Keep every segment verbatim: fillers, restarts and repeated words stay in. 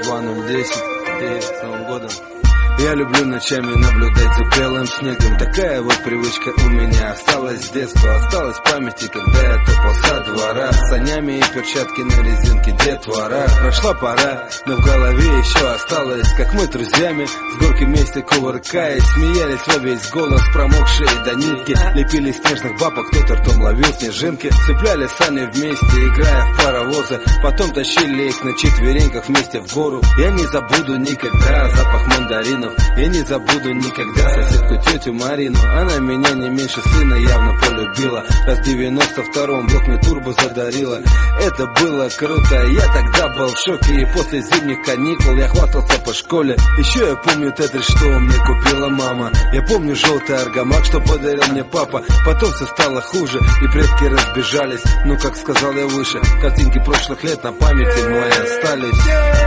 Москва ноль десять. Привет, с Новым годом. Я люблю ночами наблюдать за белым снегом. Такая вот привычка у меня осталась с детства. Осталась в памяти, когда я топал со двора с санями и перчатки на резинке детвора. Прошла пора, но в голове еще осталось, как мы друзьями с горки вместе кувыркаясь смеялись во весь голос, промокшие до нитки. Лепили снежных бабок, кто-то ртом ловил снежинки. Цепляли сани вместе, играя в паровозы. Потом тащили их на четвереньках вместе в гору. Я не забуду никогда запах мандаринов. Я не забуду никогда соседку тетю Марину. Она меня не меньше сына явно полюбила. Раз в девяносто втором блок мне турбо задарила. Это было круто, я тогда был в шоке. И после зимних каникул я хвастался по школе. Еще я помню тетрис, что мне купила мама. Я помню желтый аргамак, что подарил мне папа. Потом все стало хуже и предки разбежались. Но, как сказал я выше, картинки прошлых лет на памяти моей остались.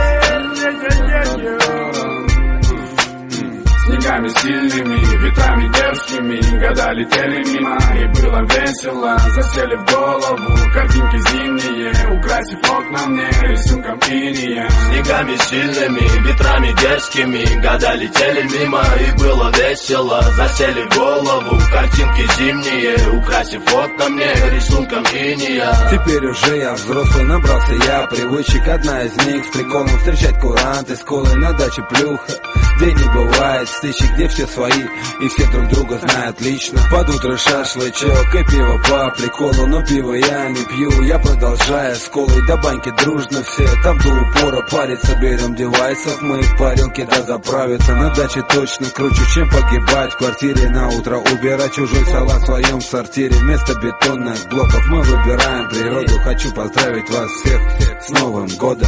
Снегами сильными, ветрами дерзкими, года летели мимо, и было весело. Засели в голову картинки зимние, украсив окна мне рисунком иния. Снегами сильными, ветрами дерзкими, года летели мимо, и было весело. Засели в голову картинки зимние, украсив окна мне рисунком иния. Теперь уже я взрослый, набрался я привычек. Одна из них с приколом встречать куранты, сколы на даче плюха, где не бывает стычек, где все свои и все друг друга знают лично. Под утро шашлычок и пиво по приколу, но пиво я не пью. Я продолжаю с колой до баньки дружно все там до упора париться. Берем девайсов мы в парилке да заправиться. На даче точно круче, чем погибать в квартире. На утро убирать чужой салат в своем сортире. Вместо бетонных блоков мы выбираем природу. Хочу поздравить вас всех с Новым годом.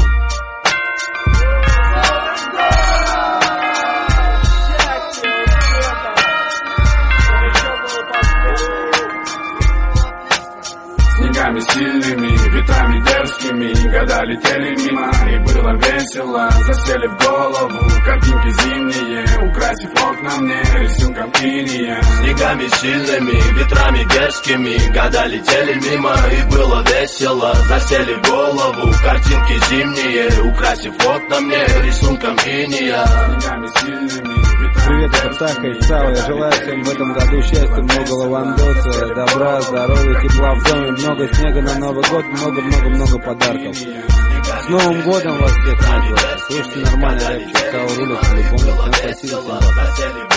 Снегами сильными, ветрами дерзкими, года летели мимо, и было весело. Засели в голову картинки зимние, украсив окна мне рисунком иния. Снегами сильными, ветрами дерзкими, года летели мимо, и было весело. Засели в голову картинки зимние, украсив окна мне рисунком иния. Снегами сильными. Привет, это Птаха и Цава. Я желаю всем в этом году счастья, много лавандоса, добра, здоровья, тепла в доме, много снега на Новый год, много-много-много подарков. С Новым годом вас всех, мать ваша. Слушайте нормальный рэп, Цава рулит по-любому. Всем спасибо, всем пока.